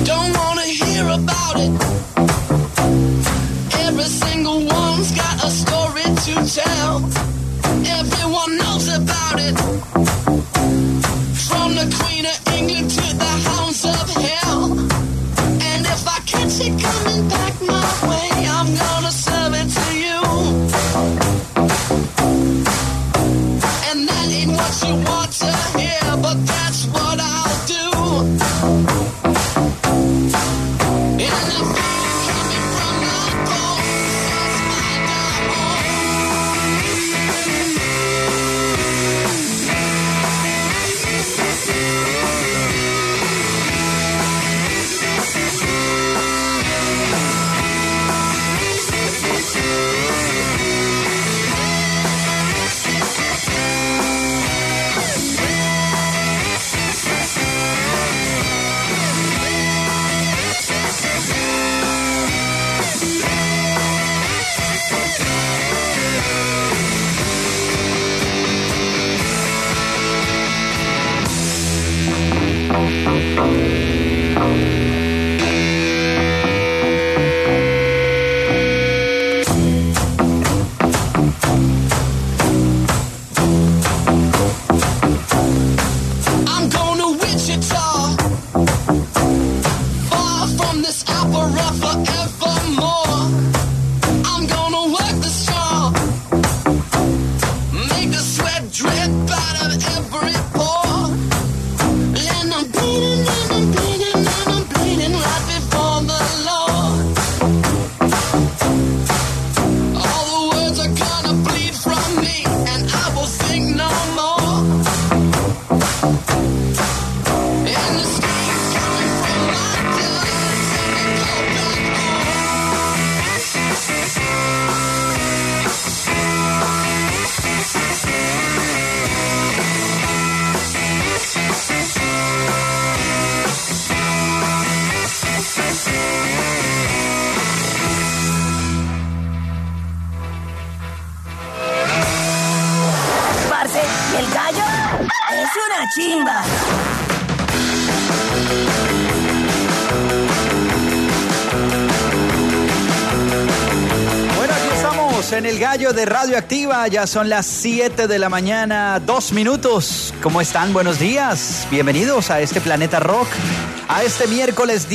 Don't wanna hear about it. Every single one's got a story to tell. Everyone knows about it. From the Queen of England to the hounds of hell. And if I catch it coming back my way, I'm gonna serve it to you. And that ain't what you want to hear, but that's what I'll do. And the feeling coming from the bones sets my I'm going to Wichita, far from this opera forevermore. I'm gonna work the straw, make the sweat drip out of every pore. And I'm bleeding, and I'm bleeding, and I'm bleeding right before the Lord. All the words are gonna bleed from me, and I will think no more. And the screams coming from my blood, and go back Parce, el gallo es una chimba. Bueno, aquí estamos en el Gallo de Radioactiva. Ya son las 7 de la mañana, 2 minutos. ¿Cómo están? Buenos días. Bienvenidos a este Planeta Rock. A este miércoles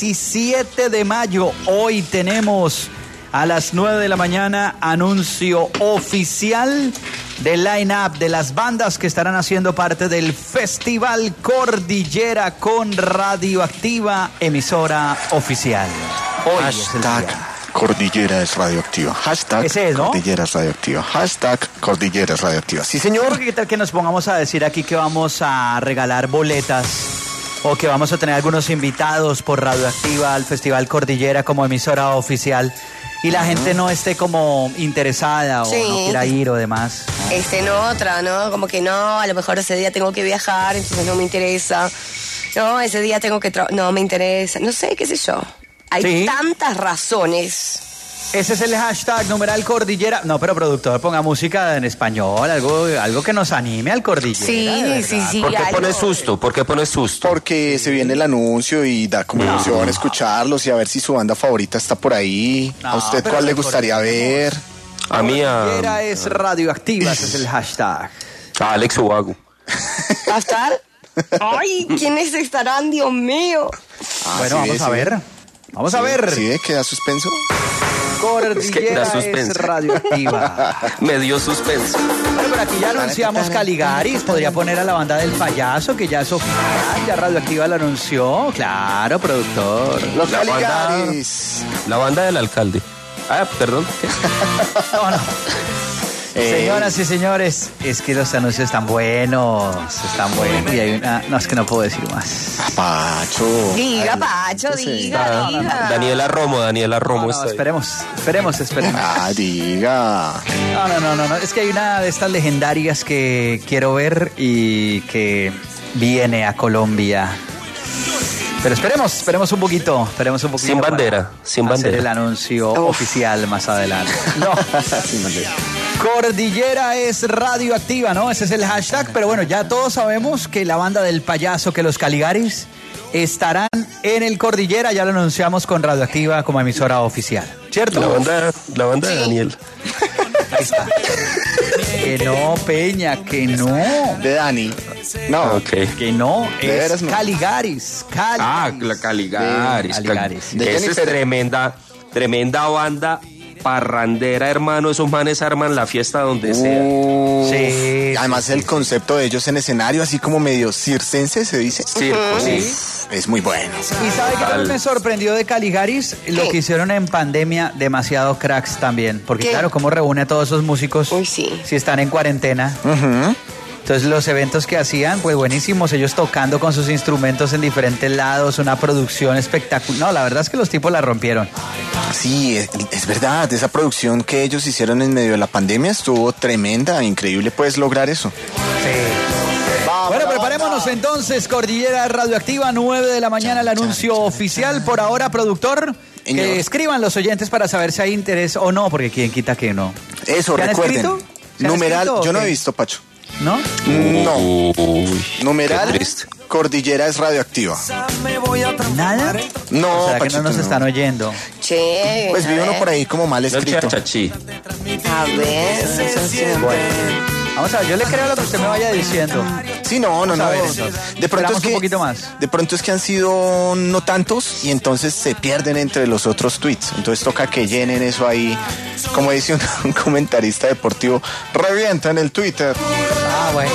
17 de mayo. Hoy tenemos a las 9 de la mañana anuncio oficial del line-up de las bandas que estarán haciendo parte del Festival Cordillera con Radioactiva, emisora oficial. Hoy es el Hashtag día. Cordillera es radioactiva. Hashtag Ese es, ¿no? Cordillera es radioactiva. Hashtag Cordillera es radioactiva. Sí, señor. Porque qué tal que nos pongamos a decir aquí que vamos a regalar boletas o que vamos a tener algunos invitados por Radioactiva al Festival Cordillera como emisora oficial y la gente no esté como interesada o Sí. no quiera ir o demás. En otra, ¿no? Como que no, a lo mejor ese día tengo que viajar, entonces no me interesa. No, ese día tengo que no me interesa. No sé, qué sé yo. Hay Sí. tantas razones. Ese es el hashtag numeral Cordillera. No, pero productor, ponga música en español, algo que nos anime al Cordillera. Sí, de verdad. sí, sí. ¿Por qué algo. pones susto? ¿Por qué pones susto? Porque se viene el anuncio y da como emoción escucharlos y a ver si su banda favorita está por ahí. No, ¿A usted pero cuál le gustaría ver? A mí Cordillera es radioactiva, ese es el hashtag. a Alex Ubago. ¿Va a estar? Ay, ¿quiénes estarán, Dios mío? Bueno, sí, vamos a sí. ver. Vamos a ver. ¿Sí? ¿Queda suspenso? Cordillera da suspenso. es radioactiva. Me dio suspenso. Bueno, pero aquí ya anunciamos Caligaris. Podría poner a la banda del payaso, que ya es oficial. Ya Radioactiva lo anunció. Claro, productor. Los La banda- Caligaris. La banda del alcalde. Ah, perdón. ¿qué? No. Señoras y señores, es que los anuncios están buenos. Están buenos. Y hay una... No, es que no puedo decir más. Pacho. Diga, Ay, Pacho, entonces- diga, diga. Daniela Romo No, está ahí. esperemos. Ah, diga. No. Es que hay una de estas legendarias que quiero ver y que viene a Colombia. Pero esperemos un poquito. Sin bandera, sin hacer bandera. el anuncio oficial más adelante. No. Sin bandera. Cordillera es radioactiva, ¿no? Ese es el hashtag. Pero bueno, ya todos sabemos que la banda del payaso, que los Caligaris, estarán en el Cordillera, ya lo anunciamos con Radioactiva como emisora oficial, ¿cierto? La banda de Daniel. Ahí está. Que no, Peña, que no. De Dani. No, Ok. Que no, De es veras no. Caligaris. Ah, la Caligaris. Caligaris. De Esa es Jennifer. tremenda banda parrandera, hermano. Esos manes arman la fiesta donde sea. Sí. Además el concepto de ellos en escenario, así como medio circense, se dice. Circo, sí. Es muy bueno. Y sabe que también me sorprendió de Caligaris lo que hicieron en pandemia, demasiado cracks también. Porque ¿Qué? claro, cómo reúne a todos esos músicos Uy, sí. si están en cuarentena. Entonces los eventos que hacían, pues buenísimos, ellos tocando con sus instrumentos en diferentes lados, una producción espectacular. No, la verdad es que los tipos la rompieron. Sí, es verdad, esa producción que ellos hicieron en medio de la pandemia estuvo tremenda, increíble puedes lograr eso. Bueno, preparémonos entonces, Cordillera Radioactiva, 9 de la mañana, el anuncio oficial. Por ahora, productor, Señor. que escriban los oyentes para saber si hay interés o no, porque quién quita que no. Eso, ¿Se han recuerden. escrito? ¿Se han Numeral, escrito o yo no qué? he visto, Pacho. ¿No? No. Uy, Numeral, qué triste. Cordillera es radioactiva. ¿Nada? No, ¿O será que Pachito, no nos están oyendo? Che. Pues vi a uno ver. por ahí como mal No, escrito. chachachi. A ver. eso sí. Vamos a ver, yo le creo lo que usted me vaya diciendo. Sí, no. Vamos a ver, entonces. De pronto Esperamos es que un poquito más. De pronto es que han sido no tantos y entonces se pierden entre los otros tweets. Entonces toca que llenen eso ahí, como dice un comentarista deportivo, revienta en el Twitter. Ah, bueno.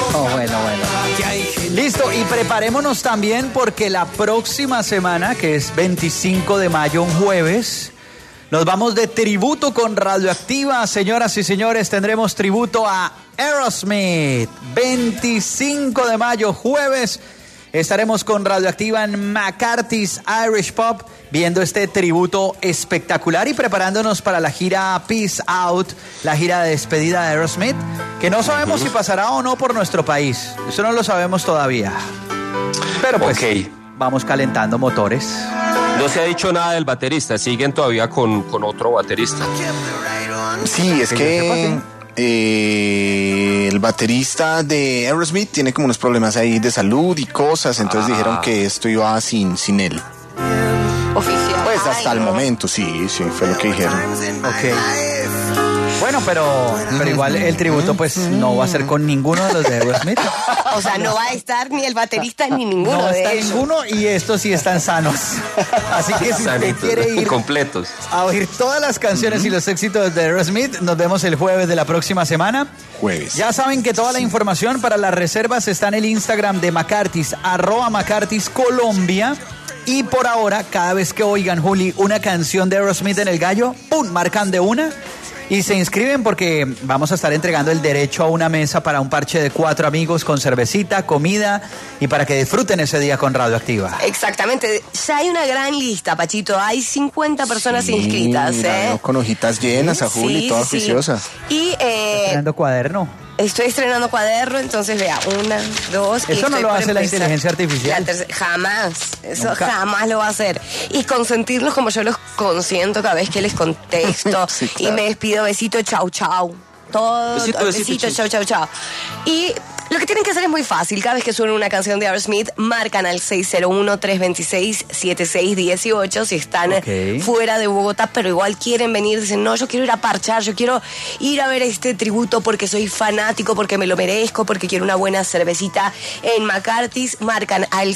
Listo, y preparémonos también porque la próxima semana, que es 25 de mayo, un jueves, nos vamos de tributo con Radioactiva. Señoras y señores, tendremos tributo a Aerosmith. 25 de mayo, jueves, estaremos con Radioactiva en McCarthy's Irish Pub, viendo este tributo espectacular y preparándonos para la gira Peace Out, la gira de despedida de Aerosmith, que no sabemos si pasará o no por nuestro país. Eso no lo sabemos todavía. Pero pues, Ok. vamos calentando motores. No se ha dicho nada del baterista. Siguen todavía con otro baterista. Sí, es que el baterista de Aerosmith tiene como unos problemas ahí de salud y cosas, entonces dijeron que esto iba sin él. Oficial. Pues Ay, hasta el no. momento, sí, fue lo que dijeron. Ok. Bueno, pero igual el tributo pues no va a ser con ninguno de los de Aerosmith. O sea, no va a estar ni el baterista ni ninguno No de está ellos. ninguno y estos sí están sanos. Así que si usted Sanitos, quiere ir completos. a oír todas las canciones y los éxitos de Aerosmith, nos vemos el jueves de la próxima semana. Jueves. Ya saben que toda la información para las reservas está en el Instagram de McCarthy's, @McCarthy's Colombia. Y por ahora, cada vez que oigan, Juli, una canción de Aerosmith en el gallo, ¡pum!, marcan de una y se inscriben porque vamos a estar entregando el derecho a una mesa para un parche de 4 amigos con cervecita, comida y para que disfruten ese día con Radioactiva. Exactamente. Ya hay una gran lista, Pachito. Hay 50 personas inscritas, Mira, ¿eh? ¿no? Con hojitas llenas a Juli, Sí, toda sí. juiciosa. Y Estrenando cuaderno. estoy estrenando cuaderno, entonces vea, 1, 2. y Eso no estoy lo por hace la empezar. inteligencia artificial. Jamás. Eso Nunca. jamás lo va a hacer. Y consentirlos como yo los consiento cada vez que les contesto. Sí, claro. Y me despido, besito, chau, chau. Todo, Besito, besito, chau, chau, chau. Y lo que tienen que hacer es muy fácil. Cada vez que suene una canción de Aerosmith, marcan al 601-326-7618 si están Ok. fuera de Bogotá, pero igual quieren venir. Dicen, no, yo quiero ir a parchar, yo quiero ir a ver este tributo porque soy fanático, porque me lo merezco, porque quiero una buena cervecita en McCarthy's. Marcan al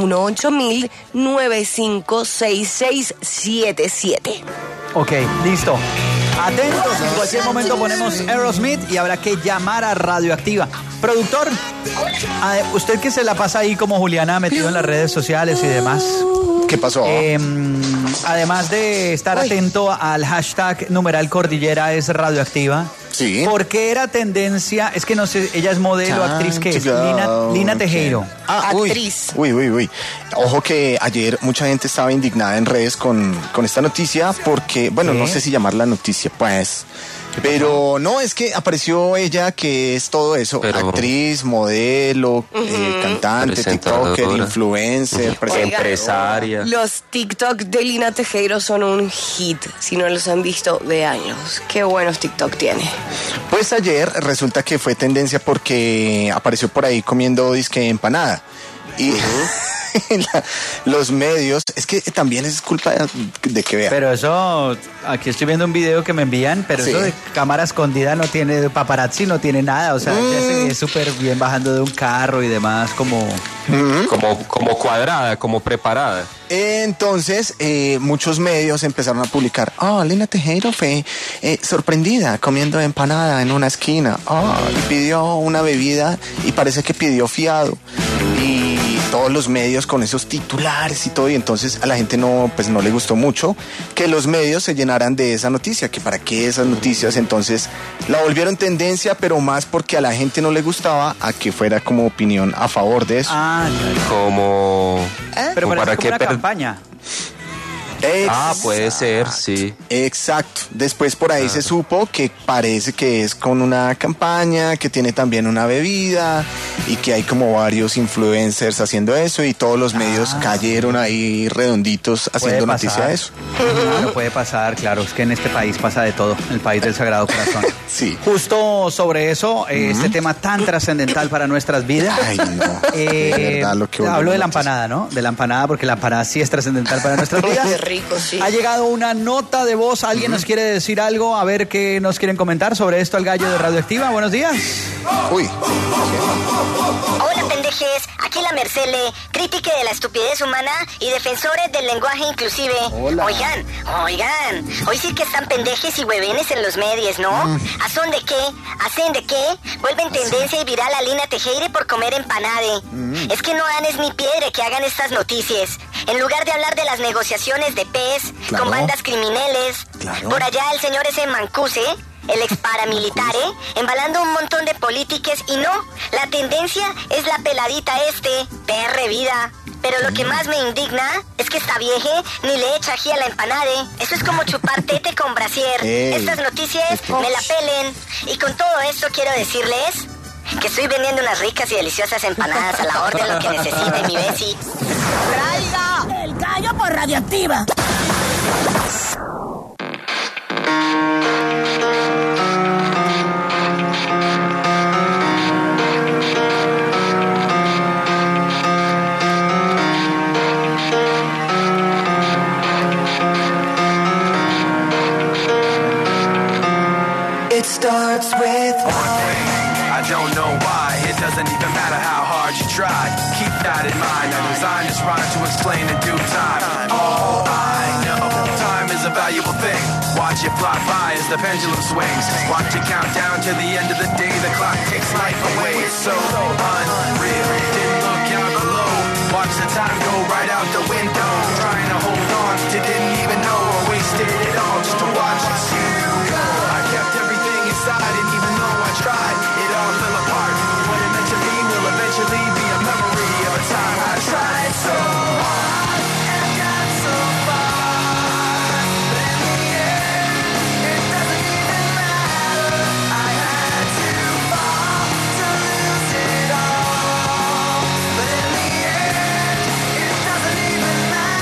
018-000-956677. Ok, listo. Atentos, en cualquier momento ponemos Aerosmith y habrá que llamar a Radioactiva. Productor, usted que se la pasa ahí como Juliana metido en las redes sociales y demás, ¿Qué pasó? además de estar atento al hashtag numeral Cordillera es Radioactiva, Sí. porque era tendencia, es que no sé, ella es modelo, actriz, ¿qué es? Lina Tejero. Actriz. Uy. Ojo que ayer mucha gente estaba indignada en redes con esta noticia porque, bueno, ¿Qué? no sé si llamarla noticia, pues. Pero no, es que apareció ella que es todo eso, Pero- actriz, modelo, cantante, Presentadora. tiktoker, influencer, Oiga, Empresaria. Los TikTok de Lina Tejero son un hit. Si no los han visto, véanlos. Qué buenos TikTok tiene. Pues ayer resulta que fue tendencia porque apareció por ahí comiendo disque empanada. Y, los medios, es que también es culpa de que vean. Pero eso, aquí estoy viendo un video que me envían, pero Sí. eso de cámara escondida no tiene, paparazzi no tiene nada, o sea, ya se ve súper bien bajando de un carro y demás, como... Como cuadrada, como preparada. Entonces, muchos medios empezaron a publicar, Lina Tejero fue sorprendida comiendo empanada en una esquina. Pidió una bebida y parece que pidió fiado. Y todos los medios con esos titulares y todo, y entonces a la gente no le gustó mucho que los medios se llenaran de esa noticia, que para qué esas noticias, entonces la volvieron tendencia, pero más porque a la gente no le gustaba a que fuera como opinión a favor de eso. Como... Pero como parece como una per- campaña. puede ser, sí. Exacto. Después por ahí se supo que parece que es con una campaña, que tiene también una bebida y que hay como varios influencers haciendo eso y todos los medios cayeron ahí redonditos haciendo noticia de eso. Claro, puede pasar, claro, es que en este país pasa de todo, el país del Sagrado Corazón. Sí. Justo sobre eso, este tema tan trascendental para nuestras vidas. Ay, no. De verdad, lo que hablo de la volvemos empanada, ¿no? De la empanada, porque la empanada sí es trascendental para nuestras vidas. Qué rico, sí. Ha llegado una nota de voz. ¿Alguien nos quiere decir algo? A ver qué nos quieren comentar sobre esto al gallo de Radioactiva. Buenos días. Uy. Hola, pendejes. Aquí la Mercele, crítica de la estupidez humana y defensores del lenguaje inclusive. Hola. Oigan. Hoy sí que están pendejes y huevenes en los medios, ¿no? ¿A son de qué? ¿Hacen de qué? Vuelven tendencia y viral a Lina Tejera por comer empanade. Es que no dan es ni piedra que hagan estas noticias. En lugar de hablar de las negociaciones de pez Claro. con bandas criminales, Claro. por allá el señor ese Mancuse, el ex paramilitar, embalando un montón de políticas y no, la tendencia es la peladita PR vida. Pero lo que más me indigna es que esta vieje ni le echa ají a la empanade. Eso es como chupar tete con brasier. Ey. Estas noticias me la pelen. Y con todo esto quiero decirles que estoy vendiendo unas ricas y deliciosas empanadas a la orden, lo que necesite mi besi. ¡Traiga! El gallo por Radioactiva. It starts with I don't know why, it doesn't even matter how hard you try. Keep that in mind, I designed this rhyme to explain in due time. All I know, time is a valuable thing. Watch it fly by as the pendulum swings. Watch it count down to the end of the day. The clock takes life away, it's so unreal. Didn't look out below, watch the time go right out the window. Trying to hold on to didn't even know I wasted it all just to watch it go. I kept everything inside and even though I tried, it all fell apart. What it meant to be will eventually be a memory of a time I tried so hard and got so far. But in the end, it doesn't even matter. I had to fall to lose it all. But in the end, it doesn't even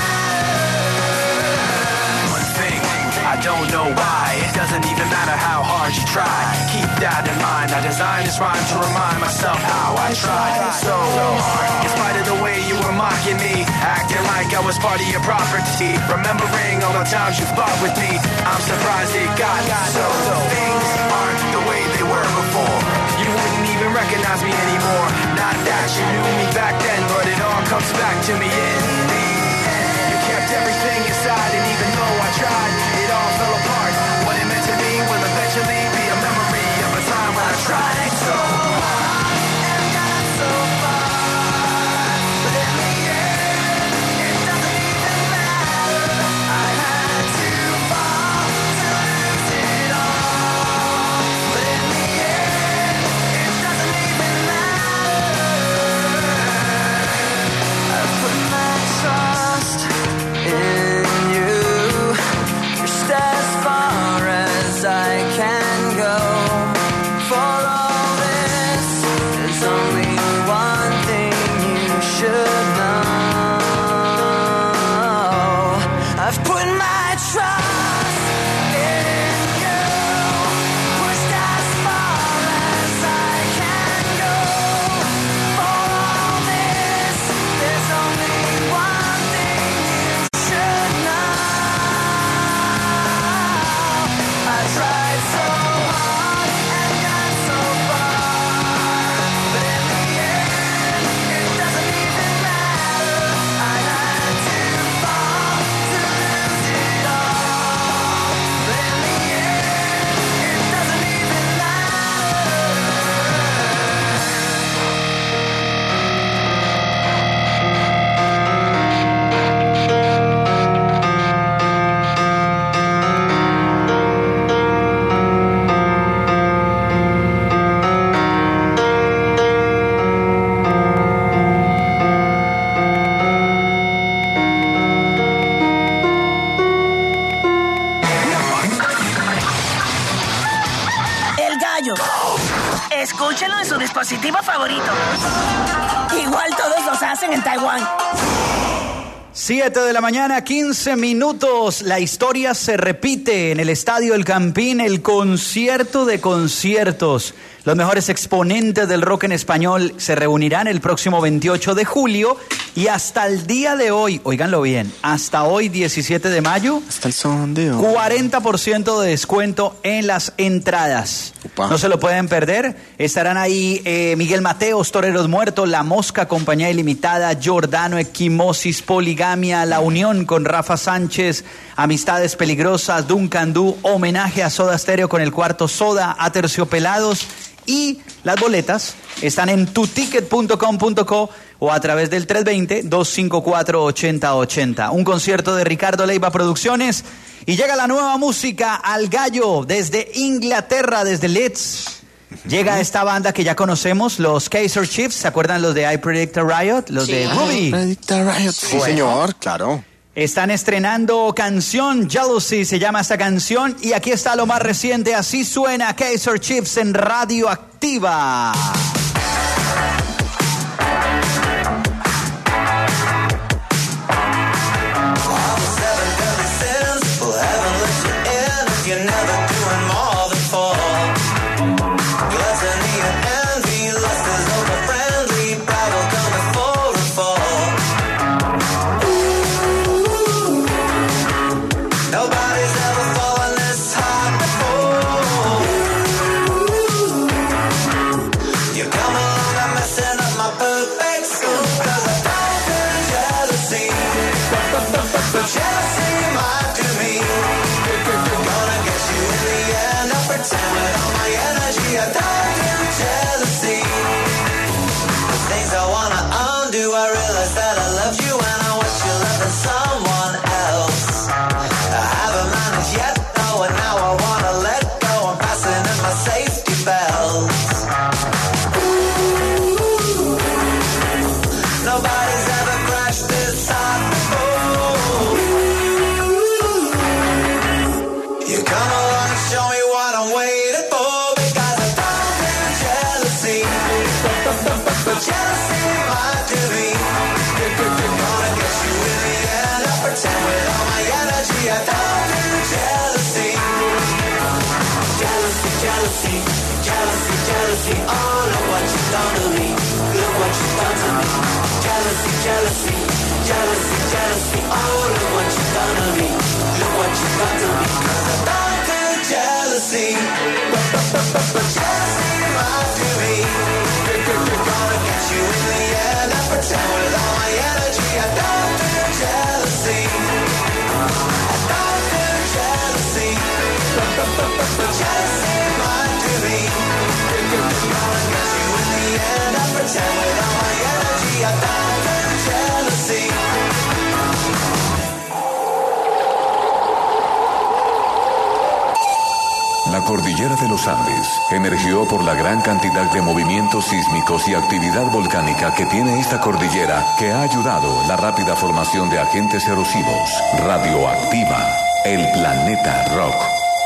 matter. One thing, I don't know why. It doesn't even matter how hard you try. Keep that in mind. I designed this rhyme to remind myself how I tried so hard. In spite of the way you were mocking me, acting like I was part of your property. Remembering all the times you fought with me, I'm surprised it got so. Things aren't the way they were before. You wouldn't even recognize me anymore. Not that you knew me back then, but it all comes back to me in the end. You kept everything inside, and even though I tried, it all fell apart. What it meant to me will eventually be a memory of a time when I tried so hard and got so far. But in the end, it doesn't even matter. I had to fall to lose it all. But in the end, it doesn't even matter. I put my trust escúchenlo en su dispositivo favorito. Igual todos los hacen en Taiwán. 7 de la mañana, 15 minutos. La historia se repite en el Estadio El Campín, el concierto de conciertos. Los mejores exponentes del rock en español se reunirán el próximo 28 de julio y hasta el día de hoy, óiganlo bien, hasta hoy 17 de mayo, hasta el son de hoy, 40% de descuento en las entradas. Upa. No se lo pueden perder. Estarán ahí Miguel Mateos, Toreros Muertos, La Mosca, Compañía Ilimitada, Giordano, Equimosis, Poligamia, La Unión con Rafa Sánchez, Amistades Peligrosas, Duncan Du, Homenaje a Soda Stereo con el Cuarto Soda, Aterciopelados. Y las boletas están en tuticket.com.co o a través del 320-254-8080. Un concierto de Ricardo Leiva Producciones. Y llega la nueva música al gallo desde Inglaterra, desde Leeds. Llega esta banda que ya conocemos, los Kaiser Chiefs. ¿Se acuerdan los de I Predict a Riot? Los de Ruby. Predict a Riot. Sí, señor, claro. Están estrenando canción, Jealousy se llama esta canción, y aquí está lo más reciente, así suena Kaiser Chiefs en Radio Activa. La cordillera de los Andes emergió por la gran cantidad de movimientos sísmicos y actividad volcánica que tiene esta cordillera, que ha ayudado la rápida formación de agentes erosivos. Radioactiva, el planeta rock.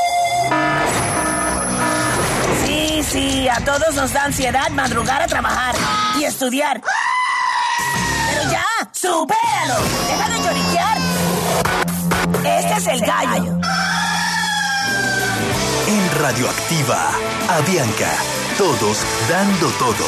Sí, a todos nos da ansiedad madrugar a trabajar y estudiar. Pero ya, supéralo, deja de lloriquear. Este es el gallo. En Radioactiva, Avianca, todos dando todo.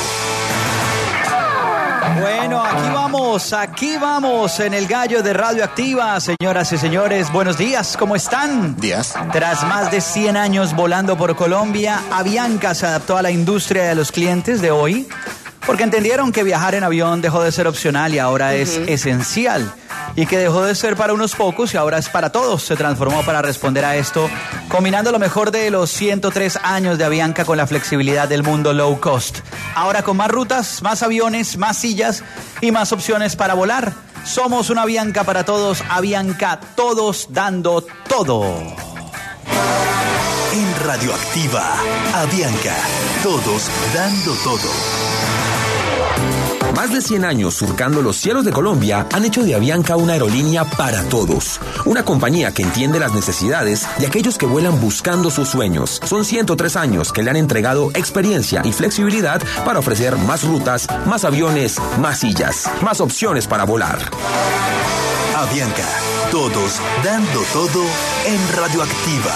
Bueno, aquí vamos en el gallo de Radioactiva, señoras y señores, buenos días, ¿cómo están? Días. Tras más de 100 años volando por Colombia, Avianca se adaptó a la industria de los clientes de hoy, porque entendieron que viajar en avión dejó de ser opcional y ahora es esencial. Y que dejó de ser para unos pocos y ahora es para todos. Se transformó para responder a esto, combinando lo mejor de los 103 años de Avianca con la flexibilidad del mundo low cost. Ahora con más rutas, más aviones, más sillas y más opciones para volar. Somos una Avianca para todos. Avianca, todos dando todo. En Radioactiva, Avianca, todos dando todo. Más de 100 años surcando los cielos de Colombia han hecho de Avianca una aerolínea para todos. Una compañía que entiende las necesidades de aquellos que vuelan buscando sus sueños. Son 103 años que le han entregado experiencia y flexibilidad para ofrecer más rutas, más aviones, más sillas, más opciones para volar. Avianca, todos dando todo en Radioactiva.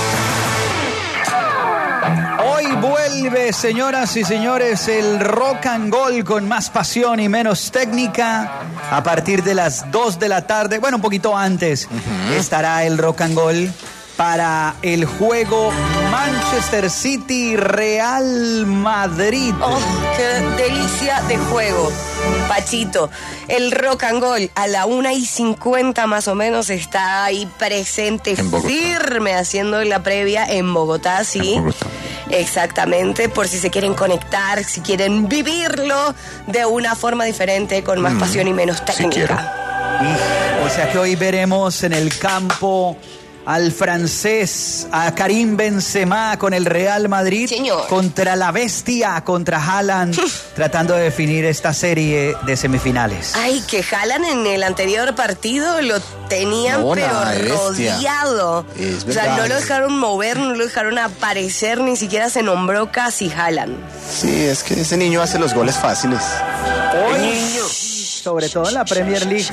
Hoy vuelve, señoras y señores, el Rock and Roll con más pasión y menos técnica. A partir de las 2 de la tarde, bueno, un poquito antes, estará el Rock and Roll para el juego Manchester City-Real Madrid. ¡Oh, qué delicia de juego! Pachito, el Rock and Roll a la 1:50 más o menos está ahí presente, firme, haciendo la previa en Bogotá, sí. En Bogotá. Exactamente, por si se quieren conectar, si quieren vivirlo de una forma diferente, con más pasión y menos técnica. O sea que hoy veremos en el campo al francés, a Karim Benzema con el Real Madrid. Señor. Contra la bestia, contra Haaland, tratando de definir esta serie de semifinales. Ay, que Haaland en el anterior partido lo tenían rodeado. O sea, no lo dejaron mover, no lo dejaron aparecer, ni siquiera se nombró casi Haaland. Sí, es que ese niño hace los goles fáciles. Hoy, sobre todo en la Premier League.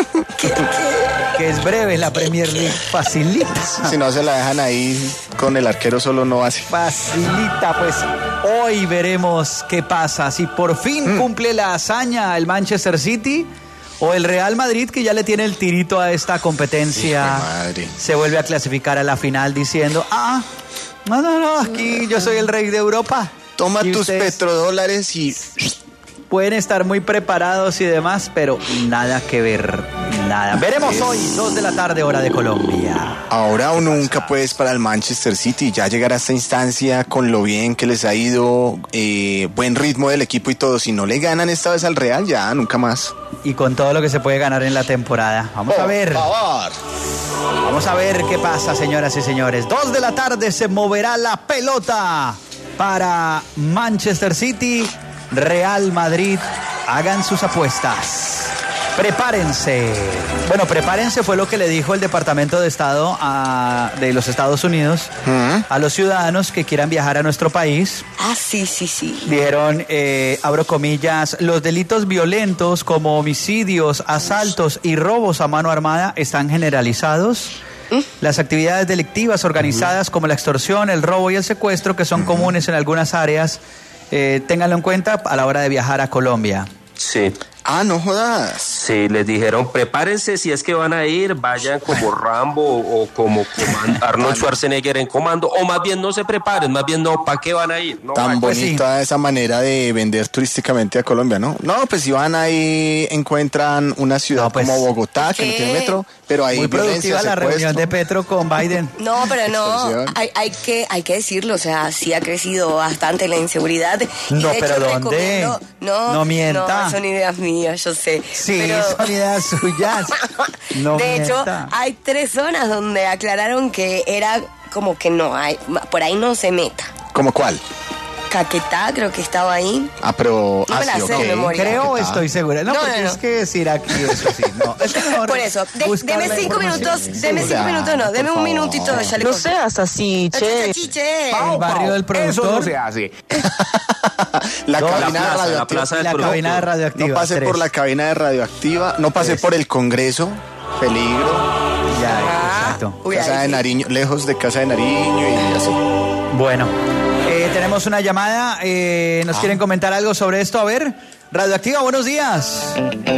Que es breve la Premier League, facilita. Si no se la dejan ahí con el arquero solo no hace. Facilita, pues hoy veremos qué pasa. Si por fin cumple la hazaña el Manchester City o el Real Madrid, que ya le tiene el tirito a esta competencia, se vuelve a clasificar a la final diciendo, no, aquí yo soy el rey de Europa. Toma tus petrodólares y... Pueden estar muy preparados y demás, pero nada que ver, nada. Veremos hoy, 2 de la tarde, hora de Colombia. Ahora o nunca, pues, para el Manchester City. Ya llegar a esta instancia con lo bien que les ha ido, buen ritmo del equipo y todo. Si no le ganan esta vez al Real, ya nunca más. Y con todo lo que se puede ganar en la temporada. Vamos a ver. Vamos a ver qué pasa, señoras y señores. 2 de la tarde se moverá la pelota para Manchester City, Real Madrid. Hagan sus apuestas. Prepárense. Bueno, prepárense fue lo que le dijo el Departamento de Estado de los Estados Unidos a los ciudadanos que quieran viajar a nuestro país. Sí. Dijeron, abro comillas, los delitos violentos como homicidios, asaltos y robos a mano armada están generalizados. Las actividades delictivas organizadas como la extorsión, el robo y el secuestro, que son comunes en algunas áreas, ténganlo en cuenta a la hora de viajar a Colombia. Sí. No jodas. Sí, les dijeron, prepárense, si es que van a ir, vayan como Rambo o como Arnold Schwarzenegger en Comando, o más bien no se preparen, más bien no, ¿para qué van a ir? No, tan bonita esa manera de vender turísticamente a Colombia, ¿no? No, pues si van ahí, encuentran una ciudad como Bogotá, que no tiene metro, pero ahí muy productiva la reunión de Petro con Biden. No, pero no, hay que decirlo, o sea, sí ha crecido bastante la inseguridad. No, pero ¿dónde? No mienta. No, son ideas mías, yo sé. Sí, pero... son ideas suyas. No de mienta. hecho, hay 3 zonas donde aclararon que era como que no, por ahí no se meta. ¿Cómo cuál? Caquetá, creo que estaba ahí. Pero... No me la sé de memoria. Creo, estoy segura. No, porque es que decir aquí eso sí. No, es mejor. Por eso, deme 5 minutos, deme 5 minutos, no, deme un minutito. Ya le no seas así, che. El barrio del productor. Eso no se hace. La cabina de radioactiva. No pase por la cabina de radioactiva, no pase por el Congreso, peligro. Exacto. Casa de Nariño, lejos de Casa de Nariño y así. Bueno, tenemos una llamada. ¿Nos quieren comentar algo sobre esto? A ver, Radioactiva, buenos días.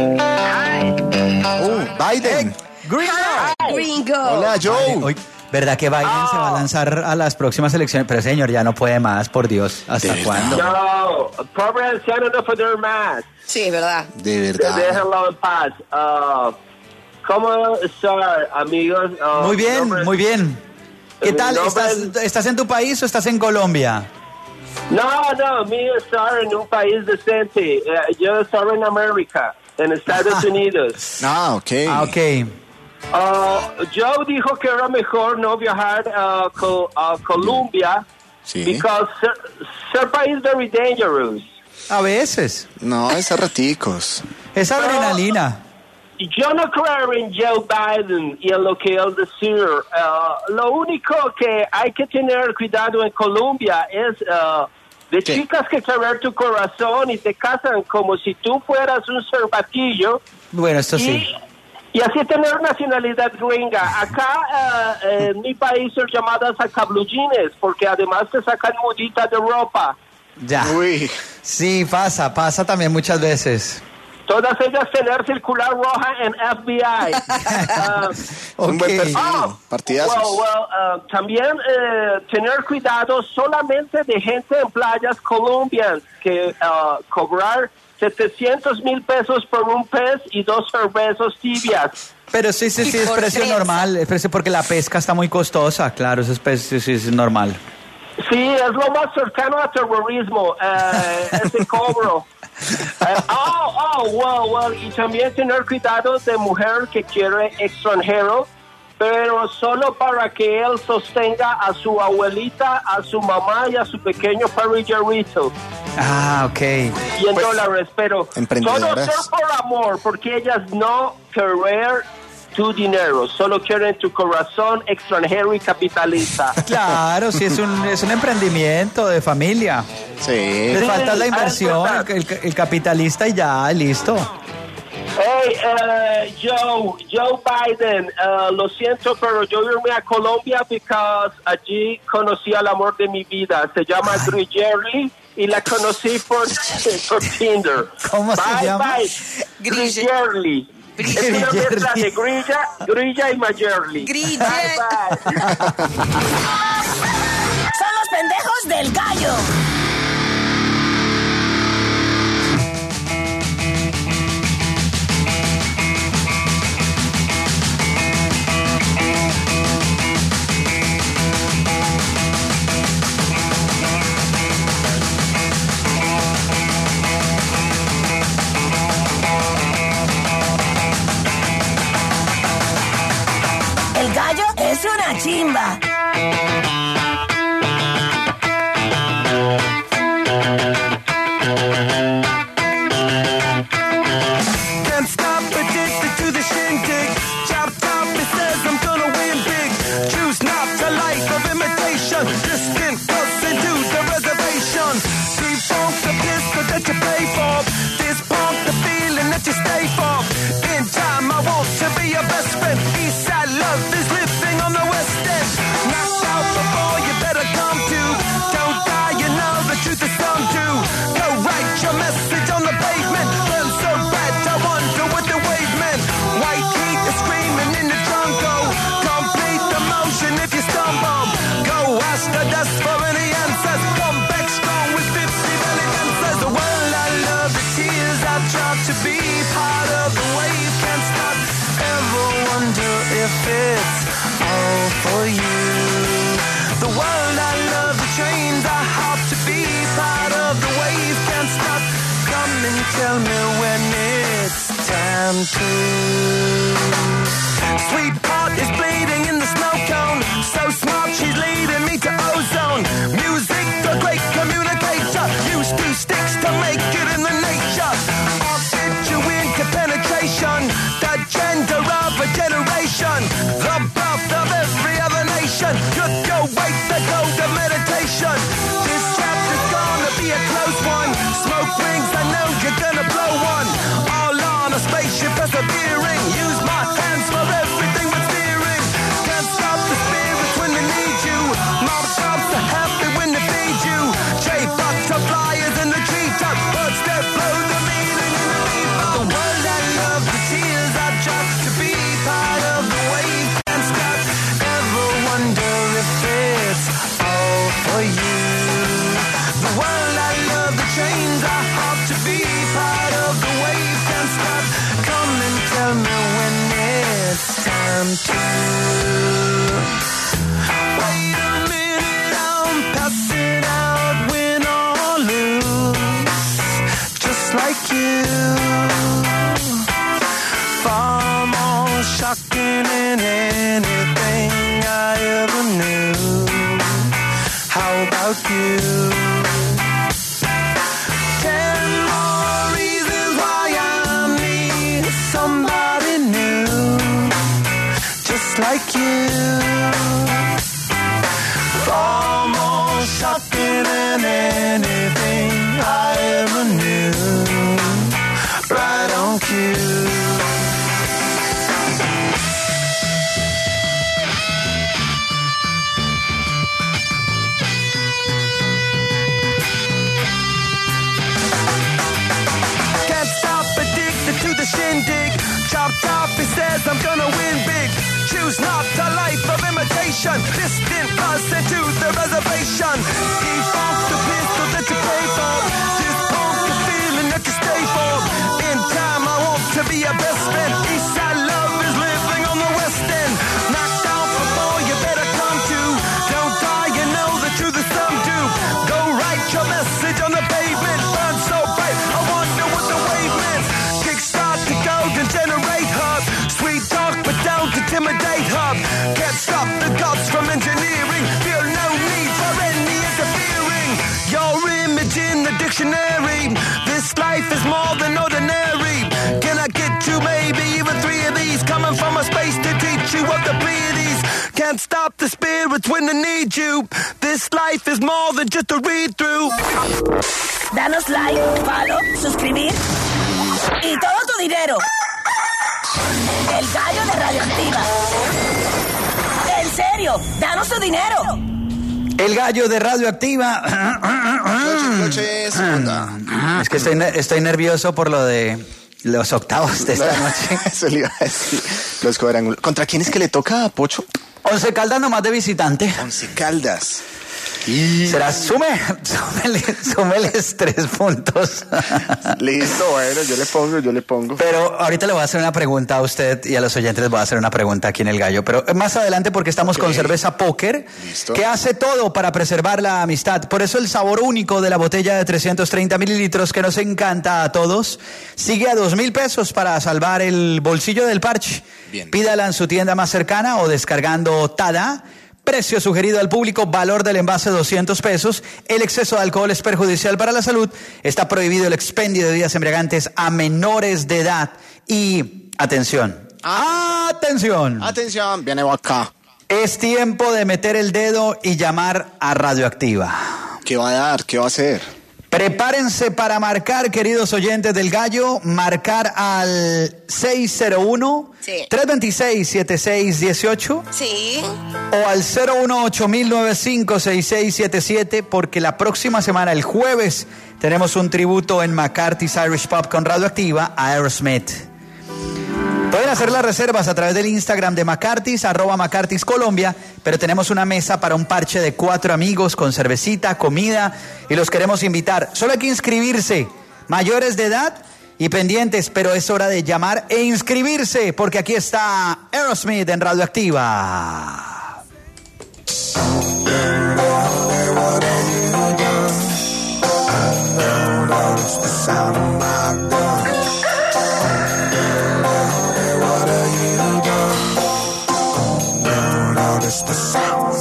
Biden. Gringo. Hola, Joe. Hoy, ¿verdad que Biden se va a lanzar a las próximas elecciones? Pero señor, ya no puede más, por Dios. ¿Hasta cuándo? No, pobre anciano no poder más. Sí, es verdad. De verdad. Déjenlo en paz. ¿Cómo están, amigos? Muy bien, muy bien. ¿Qué tal? ¿Estás en tu país o estás en Colombia? No, mi estar en un país decente. Yo estoy en América, en Estados Unidos. Ok. Joe dijo que era mejor no viajar a Colombia, sí. because ser país very dangerous. A veces. No, es a raticos. Es adrenalina. Yo no creo en Joe Biden y en lo que él decir. Lo único que hay que tener cuidado en Colombia es de chicas que querer tu corazón y te casan como si tú fueras un cervatillo. Bueno, esto sí. Y así tener nacionalidad gringa. Acá en mi país son llamadas acablujines porque además te sacan mudita de ropa. Ya. Uy. Sí, pasa también muchas veces. Todas ellas tener circular roja en FBI. Un buen perfil. Partidazos. También tener cuidado solamente de gente en playas colombianas que cobrar 700,000 pesos por un pez y 2 cervezas tibias. Pero sí, es precio normal, es precio porque la pesca está muy costosa, claro, eso es normal. Sí, es lo más cercano a terrorismo, ese cobro. Y también tener cuidado de mujer que quiere extranjero, pero solo para que él sostenga a su abuelita, a su mamá y a su pequeño parrillerito. Ah, ok. Y en dólares, pero todo ser por amor, porque ellas no quieren tu dinero, solo quieren tu corazón extranjero y capitalista. Claro, sí, es un emprendimiento de familia. Sí. Les falta la inversión, el capitalista y ya, listo. Hey, Joe Biden, lo siento, pero yo irme a Colombia porque allí conocí al amor de mi vida. Se llama Grigerly y la conocí por Tinder. ¿Cómo se llama? Grigerly. Es una mezcla de grilla y Majerly. Grilla. Son los pendejos del gallo. El gallo es una chimba. Can't stop, addicted to the shindig. Chop top, it says I'm gonna win big. Choose not a life of imitation. Distant close into the reservation. Defunct the piss that you pay for. This punk the feeling that you stay for. In time, I want to be your best friend. Eastside love is living on the west end. Knocked out before you better come to. Don't die, you know the truth is some do. Go write your message on the pavement. Burn so bad, I wonder what the wave meant. White heat is screaming in the jungle. Complete the motion if you stumble. Go ask the dust for any answers. Come back strong with 50 belly dancers. The world I love, the tears I've dropped to be part of the wave can't stop. Ever wonder if it's all for you? The world I love, the trains I hop to be part of the wave can't stop. Come and tell me when it's time to. Sweetheart is bleeding in the snow cone. So smart, she's leading me to ozone. Music, the great communicator. Use 2 sticks to make it in the nature. I'll fit you into penetration. The gender of a generation. The birth of every other nation. Could go wait the code of meditation. This chapter's gonna be a close one. Smoke rings, I know you're gonna blow one. All on a spaceship persevering. Use my hands for everything but steering. Can't stop the spirits when they need you. Mob cops are happy when they feed you. Jay butterflies in the treetop. Birds that blow the meaning in the leaf. The world I love, the tears I drop to be part of the wave can't stop. Ever wonder if it's all for you? The world I love, the trains I hop to be part of the wave can't stop. Come and tell me when it's time to. Wait a minute, I'm passing out, win or lose, just like you. Far more shocking than anything I ever knew. How about you? Can just like you. Far more shocking than anything I ever knew. Right on cue. To the shindig, chop chop, he says I'm gonna win big. Choose not a life of imitation. Distant bus sent to the reservation. Defunct the pistol that you pay for. Dispunk the feeling that you stay for. In time I want to be a best friend. Eastside love is living on the west end. Knocked out before you better come to. Don't die, you know the truth is some do. Go write your message on the pavement. Burn so bright, I wonder what the wave meant. Kickstart the golden generate hub. Sweet talk but don't intimidate hub. Can't stop the gods from engineering. Feel no need for any interfering. Your image in the dictionary. This life is more than ordinary. Can I get you maybe even 3 of these? Coming from a space to teach you of the Pleiades. Can't stop the spirits when they need you. This life is more than just a read through. Danos like, follow, suscribir y todo tu dinero. El gallo de Radioactiva. En serio, danos tu dinero. El gallo de Radioactiva. Es que estoy nervioso por lo de los octavos de esta noche. Eso le iba a decir. Los cuadrangulos. ¿Contra quién es que le toca, Pocho? 11 Caldas nomás de visitante. 11 Caldas. Será, súmeles 3 puntos. Listo, bueno, yo le pongo. Pero ahorita le voy a hacer una pregunta a usted y a los oyentes les voy a hacer una pregunta aquí en el gallo. Pero más adelante porque estamos con cerveza Póker, que hace todo para preservar la amistad. Por eso el sabor único de la botella de 330 mililitros que nos encanta a todos sigue a 2,000 pesos para salvar el bolsillo del parche. Bien. Pídala en su tienda más cercana o descargando Tada. Precio sugerido al público, valor del envase 200 pesos. El exceso de alcohol es perjudicial para la salud. Está prohibido el expendio de bebidas embriagantes a menores de edad. Y, atención, Atención, viene acá. Es tiempo de meter el dedo y llamar a Radioactiva. ¿Qué va a dar? ¿Qué va a hacer? Prepárense para marcar, queridos oyentes del gallo, marcar al 601-326-7618. Sí. O al 018-095-6677, porque la próxima semana, el jueves, tenemos un tributo en McCarthy's Irish Pub con Radioactiva a Aerosmith. Pueden hacer las reservas a través del Instagram de McCarthy's, @McCarthy's Colombia, pero tenemos una mesa para un parche de 4 amigos con cervecita, comida, y los queremos invitar. Solo hay que inscribirse, mayores de edad y pendientes, pero es hora de llamar e inscribirse, porque aquí está Aerosmith en Radioactiva. The sound.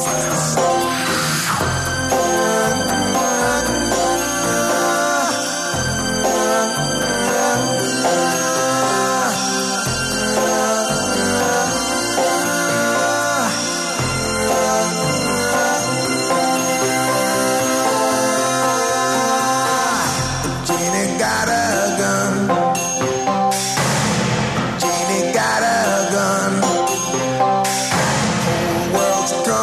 Genie got a gun. Genie got a gun. Whole world's gone.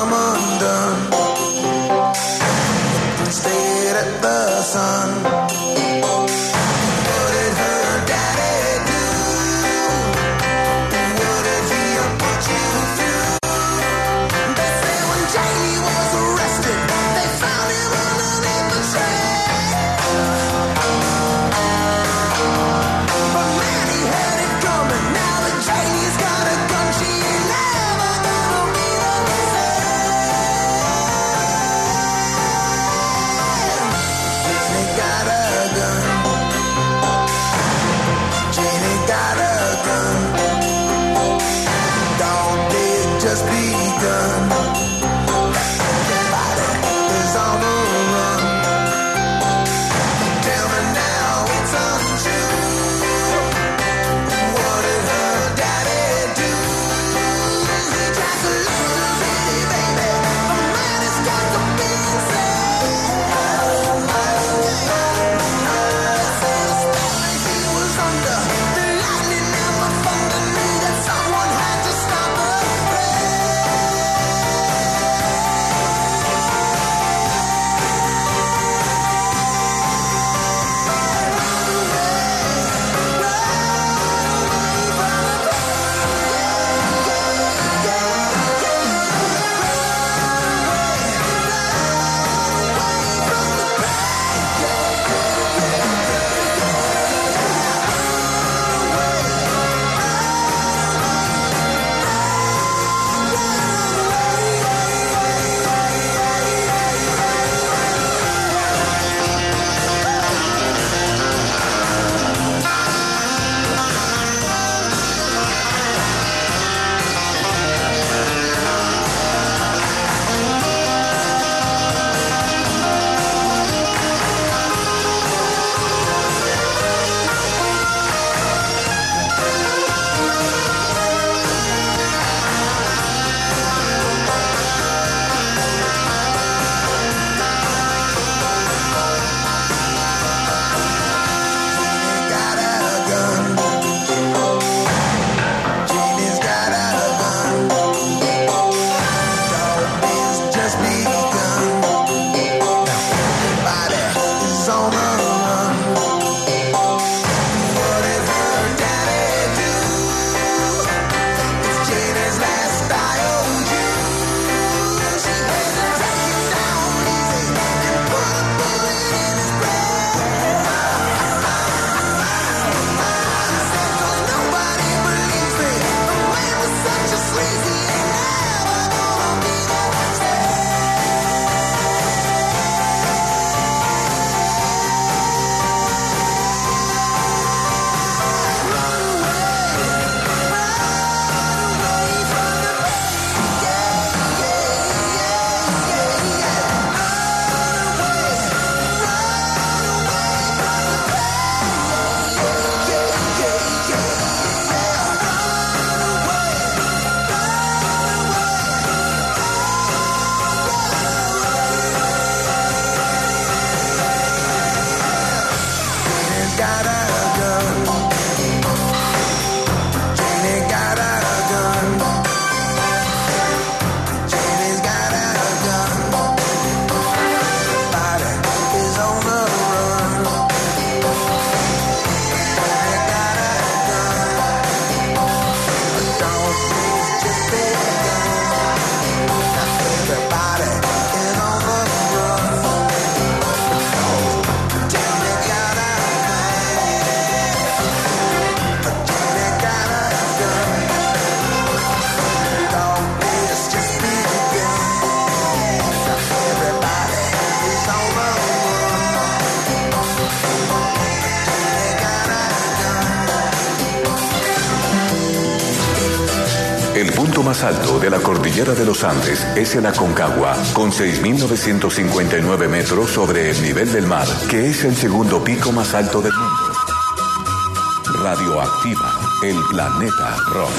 punto más alto de la cordillera de los Andes es el Aconcagua, con 6.959 metros sobre el nivel del mar, que es el segundo pico más alto del mundo. Radioactiva, el planeta rock.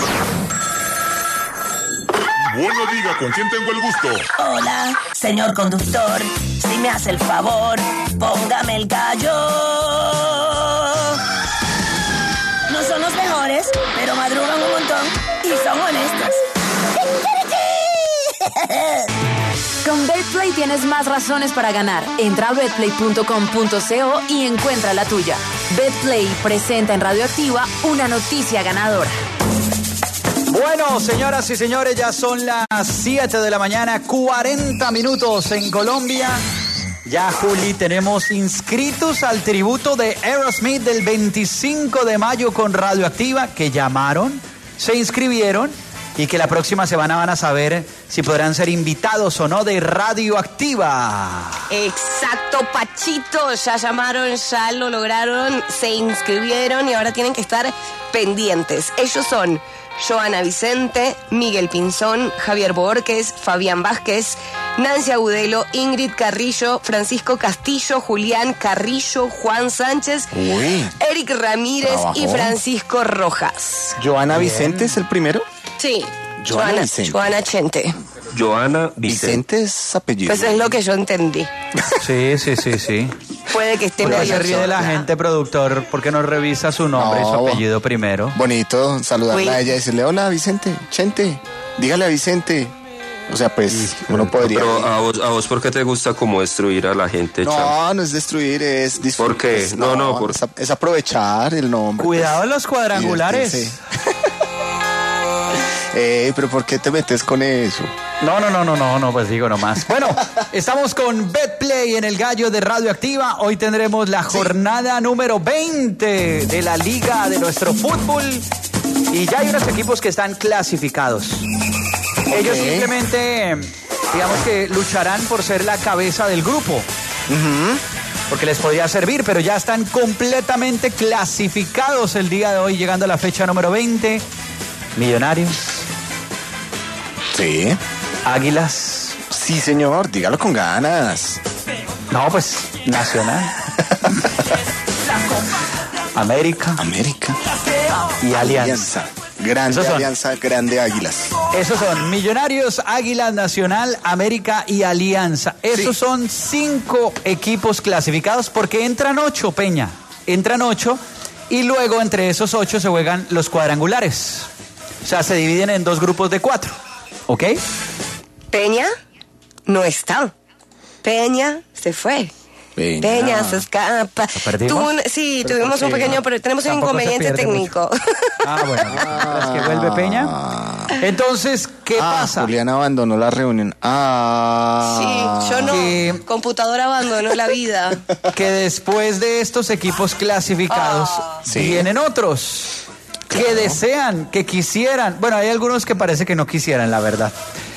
Bueno, diga, ¿con quién tengo el gusto? Hola, señor conductor. Si me hace el favor, póngame el gallo. No son los mejores, pero madrugan un montón y son honestos. Con Betplay tienes más razones para ganar. Entra a betplay.com.co y encuentra la tuya. Betplay presenta en Radioactiva una noticia ganadora. Bueno, señoras y señores, ya son las 7 de la mañana, 40 minutos en Colombia. Ya, Juli, tenemos inscritos al tributo de Aerosmith del 25 de mayo con Radioactiva, que llamaron, se inscribieron y que la próxima semana van a saber si podrán ser invitados o no de Radioactiva. Exacto, Pachito. Ya llamaron, ya lo lograron, se inscribieron y ahora tienen que estar pendientes. Ellos son Joana Vicente, Miguel Pinzón, Javier Borges, Fabián Vázquez, Nancy Agudelo, Ingrid Carrillo, Francisco Castillo, Julián Carrillo, Juan Sánchez, Eric Ramírez y Francisco Rojas. ¿Joana Vicente es el primero? Sí, Joana Chente. Joana Vicente es apellido. Pues es lo que yo entendí. Sí. Puede que esté medio. medio Se ríe de la sola. gente, productor, porque no revisa su nombre y su apellido primero. Bonito saludarla a ella y decirle, hola Vicente, Chente, dígale a Vicente. O sea, pues uno podría... Pero a vos ¿por qué te gusta como destruir a la gente, Cham? No es destruir, es disfrutar. ¿Por qué? Es aprovechar el nombre. Cuidado los cuadrangulares. Pero ¿por qué te metes con eso? No, pues digo nomás. Bueno, estamos con Betplay en el gallo de Radioactiva. Hoy tendremos la jornada número 20 de la liga de nuestro fútbol. Y ya hay unos equipos que están clasificados. Ellos simplemente, digamos que lucharán por ser la cabeza del grupo. Porque les podría servir, pero ya están completamente clasificados el día de hoy, llegando a la fecha número 20. Millonarios. Sí. Águilas. Sí, señor, dígalo con ganas. No, pues, Nacional. América. Y Alianza. Grande Alianza, grande Águilas. Esos son Millonarios, Águilas, Nacional, América y Alianza. Esos son 5 equipos clasificados porque entran 8, Peña. Entran 8 y luego entre esos 8 se juegan los cuadrangulares. O sea, se dividen en 2 grupos de 4. ¿Ok? Peña no está. Peña se fue. Peña se escapa. Sí, tuvimos un pequeño, pero tenemos un inconveniente técnico. Bueno, es que vuelve Peña. Entonces, ¿qué pasa? Julián abandonó la reunión. Sí, yo no. Computadora abandonó la vida. Que después de estos equipos clasificados vienen otros que desean, que quisieran. Bueno, hay algunos que parece que no quisieran, la verdad.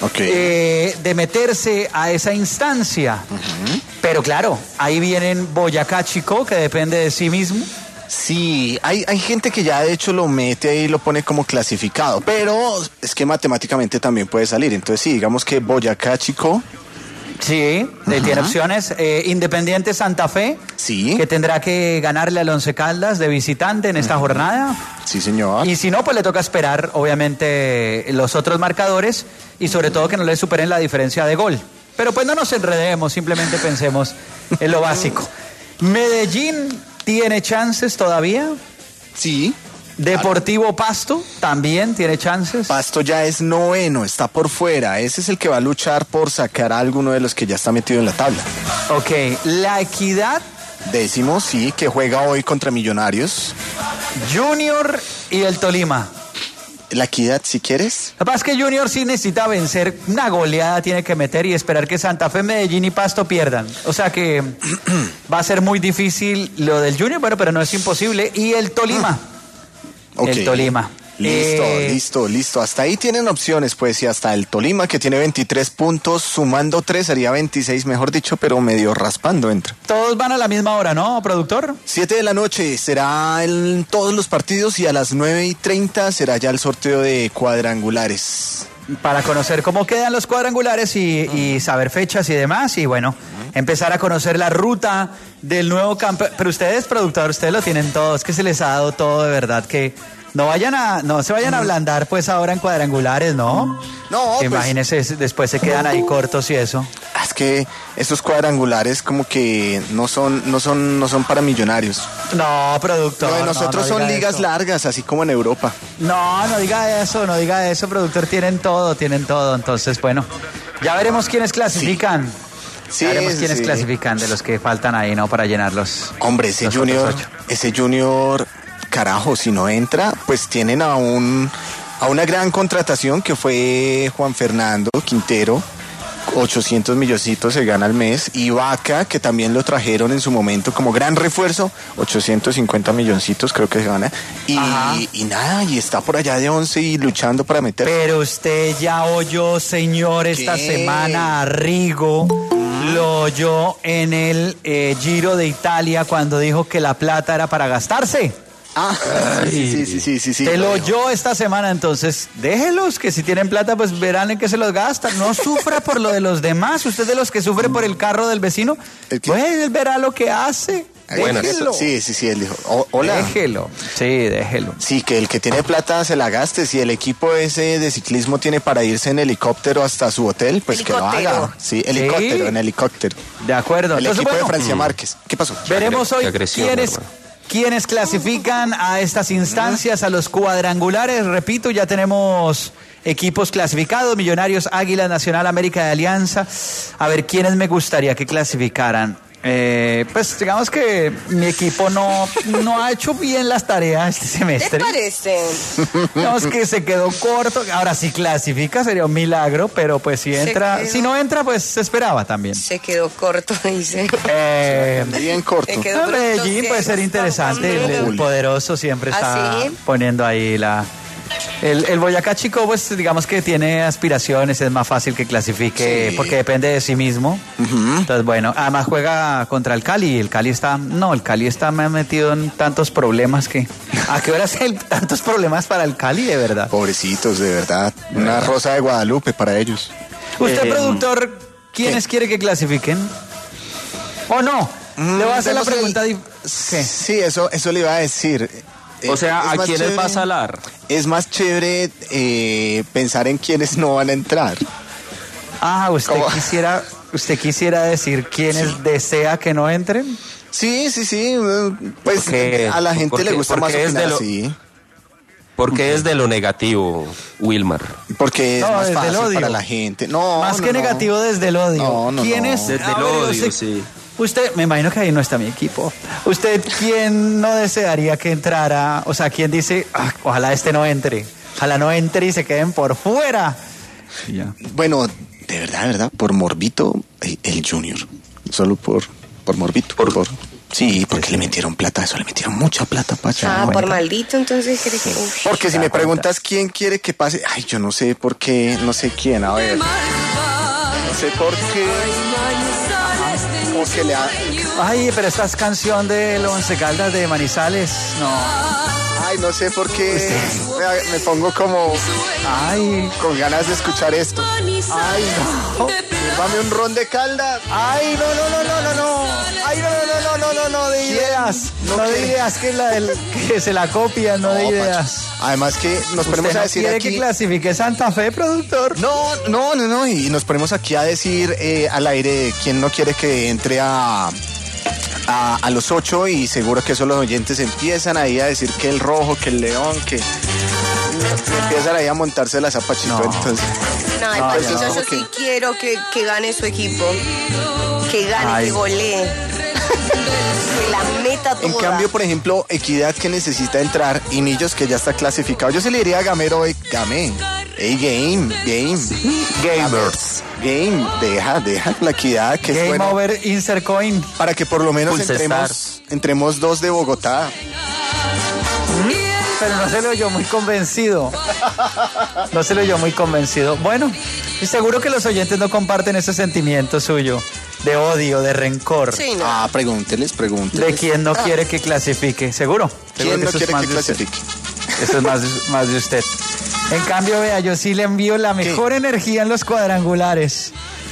De meterse a esa instancia. Pero claro, ahí vienen Boyacá Chico, que depende de sí mismo. Sí, hay gente que ya de hecho lo mete ahí y lo pone como clasificado, pero es que matemáticamente también puede salir. Entonces sí, digamos que Boyacá Chico. Sí, tiene opciones. Independiente Santa Fe, que tendrá que ganarle al Once Caldas de visitante en esta jornada. Sí, señor. Y si no, pues le toca esperar, obviamente, los otros marcadores y sobre todo que no le superen la diferencia de gol. Pero pues no nos enredemos, simplemente pensemos en lo básico. Medellín tiene chances todavía. Sí. Deportivo Pasto también tiene chances. Pasto ya es 9º, está por fuera. Ese es el que va a luchar por sacar a alguno de los que ya está metido en la tabla. Ok, La Equidad. 10º, sí, que juega hoy contra Millonarios. Junior y el Tolima. La Equidad, si quieres. Lo que pasa es que Junior sí necesita vencer, una goleada tiene que meter y esperar que Santa Fe, Medellín y Pasto pierdan. O sea que va a ser muy difícil lo del Junior, bueno, pero no es imposible. Y el Tolima. El Tolima. Listo. Hasta ahí tienen opciones, pues, y hasta el Tolima, que tiene 23 puntos, sumando 3, sería 26, mejor dicho, pero medio raspando entra. Todos van a la misma hora, ¿no, productor? 7 de la noche será en todos los partidos y a las 9:30 será ya el sorteo de cuadrangulares. para conocer cómo quedan los cuadrangulares y saber fechas y demás. Y bueno, empezar a conocer la ruta del nuevo campo. Pero ustedes, productor, ustedes lo tienen todo. Es que se les ha dado todo de verdad. Que no se vayan a ablandar pues ahora en cuadrangulares, ¿no? No, que pues, imagínense, después se quedan ahí cortos y eso. Es que estos cuadrangulares como que no son para millonarios. No, productor. Lo de nosotros no son diga ligas eso. largas, así como en Europa. No diga eso, productor. Tienen todo. Entonces, bueno, ya veremos quiénes clasifican. Sí, Ya veremos sí, quiénes sí. clasifican de los que faltan ahí, ¿no? Para llenarlos. Hombre, ese los otros Junior, 8. carajo, si no entra, pues tienen a una gran contratación que fue Juan Fernando Quintero. 800 milloncitos se gana al mes. Y Vaca, que también lo trajeron en su momento como gran refuerzo, 850 milloncitos creo que se gana. Y nada, y está por allá de 11 y luchando para meter. Pero usted ya oyó, señor, esta ¿Qué? semana a Rigo. Lo oyó en el Giro de Italia cuando dijo que la plata era para gastarse. Sí. Te lo oyó esta semana, entonces déjelos, que si tienen plata pues verán en qué se los gastan. No sufra por lo de los demás. Usted de los que sufre por el carro del vecino, pues él verá lo que hace. Déjelo. Sí, él dijo, hola. Déjelo. Sí, que el que tiene plata se la gaste. Si el equipo ese de ciclismo tiene para irse en helicóptero hasta su hotel, pues que lo haga. Sí, en helicóptero. De acuerdo. El Entonces, equipo bueno, de Francia Márquez. ¿Qué pasó? veremos hoy quiénes clasifican a estas instancias, a los cuadrangulares. Repito, ya tenemos equipos clasificados: Millonarios, Águila, Nacional, América de Alianza. A ver, ¿quiénes me gustaría que clasificaran? Pues digamos que mi equipo no ha hecho bien las tareas este semestre. ¿Te parece? Digamos que se quedó corto. Ahora, si clasifica sería un milagro, pero pues si no entra, pues se esperaba también. Se quedó corto, dice. Bien corto. Medellín puede ser interesante. El poderoso siempre está ¿sí? poniendo ahí el Boyacá Chico, pues digamos que tiene aspiraciones, es más fácil que clasifique porque depende de sí mismo. Entonces, bueno, además juega contra el Cali. El Cali está metido en tantos problemas que... ¿A qué horas hay tantos problemas para el Cali, de verdad? Pobrecitos, de verdad. Una rosa de Guadalupe para ellos. Usted, productor, ¿quiénes quiere que clasifiquen? ¿O no? Le voy a hacer la pregunta. Sí, eso le iba a decir. O sea, ¿a quiénes va a salar? Es más chévere pensar en quiénes no van a entrar. ¿Usted quisiera decir quiénes desea que no entren? Sí. Pues a la gente le gusta más opinar así. Porque es de lo negativo, Wilmar. Porque es más fácil para la gente. Más que negativo, desde el odio. ¿Quiénes? Desde el odio, sí. Usted, me imagino que ahí no está mi equipo. ¿Usted quién no desearía que entrara? O sea, ¿quién dice, ojalá este no entre? Ojalá no entre y se queden por fuera. Bueno, de verdad, por morbito, el Junior. Solo por morbito. Sí, porque le metieron plata, le metieron mucha plata, Pacha. Por maldito, entonces cree que... Porque si me preguntas quién quiere que pase, yo no sé por qué, no sé quién, a ver. No sé por qué. Que le pero esta es canción del Once Caldas de Manizales, no. No sé por qué me pongo como con ganas de escuchar esto. Dame un ron de Caldas. No de ideas. No de ideas, que es la del que se la copian, no de ideas. Además que nos ponemos a decir ¿quiere aquí que clasifique Santa Fe, productor? No, y nos ponemos aquí a decir al aire quién no quiere que entre a los 8, y seguro que eso los oyentes empiezan ahí a decir que el rojo, que el león, que empiezan ahí a montarse la zapachito. Entonces yo sí quiero que gane su equipo, que gane, que golee, que la meta toda. En cambio, por ejemplo, Equidad, que necesita entrar, y Millos, que ya está clasificado, yo se le diría a Gamero hoy, Game. Gamers. Game, deja la Equidad, que Game es bueno. over insert coin. Para que por lo menos entremos 2 de Bogotá. Pero no se lo oyó muy convencido. Bueno, y seguro que los oyentes no comparten ese sentimiento suyo de odio, de rencor. Sí, no. Pregúnteles. De quien no quiere que clasifique, seguro. ¿Quién no quiere que clasifique? Eso es más de usted. En cambio, vea, yo sí le envío la mejor energía en los cuadrangulares.